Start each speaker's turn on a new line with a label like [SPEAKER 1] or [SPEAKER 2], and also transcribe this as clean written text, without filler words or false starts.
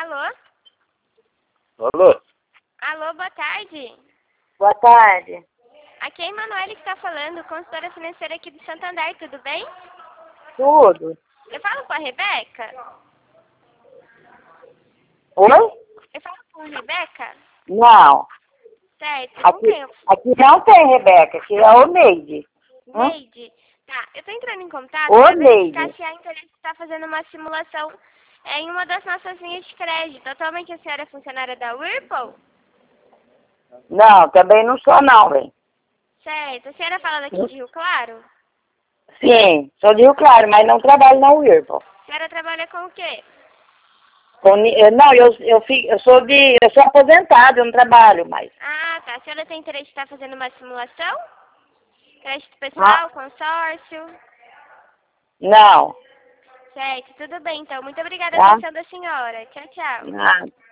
[SPEAKER 1] Alô?
[SPEAKER 2] Alô?
[SPEAKER 1] Alô, boa tarde.
[SPEAKER 3] Boa tarde.
[SPEAKER 1] Aqui é a Emanuele que está falando, consultora financeira aqui do Santander, tudo bem?
[SPEAKER 3] Tudo.
[SPEAKER 1] Eu falo com a Rebeca?
[SPEAKER 3] Oi?
[SPEAKER 1] Eu falo com a Rebeca?
[SPEAKER 3] Não.
[SPEAKER 1] Certo, com quem?
[SPEAKER 3] Aqui não tem Rebeca, aqui é o Neide.
[SPEAKER 1] Neide? Tá, eu tô entrando em contato
[SPEAKER 3] Ô,
[SPEAKER 1] para verificar
[SPEAKER 3] Neide.
[SPEAKER 1] se a interesse está fazendo uma simulação em uma das nossas linhas de crédito. Atualmente a senhora é funcionária da Whirlpool?
[SPEAKER 3] Não, também não sou não, hein?
[SPEAKER 1] Certo, a senhora fala daqui de Rio Claro?
[SPEAKER 3] Sim, sou de Rio Claro, mas não trabalho na Whirlpool.
[SPEAKER 1] A senhora trabalha com o quê?
[SPEAKER 3] Não, eu sou aposentado, eu não trabalho mais.
[SPEAKER 1] Ah, tá. A senhora tem interesse em estar fazendo uma simulação? Crédito pessoal, consórcio?
[SPEAKER 3] Não.
[SPEAKER 1] Certo, tudo bem então. Muito obrigada
[SPEAKER 3] Tá?
[SPEAKER 1] pela atenção da senhora. Tchau, tchau.
[SPEAKER 3] Nada.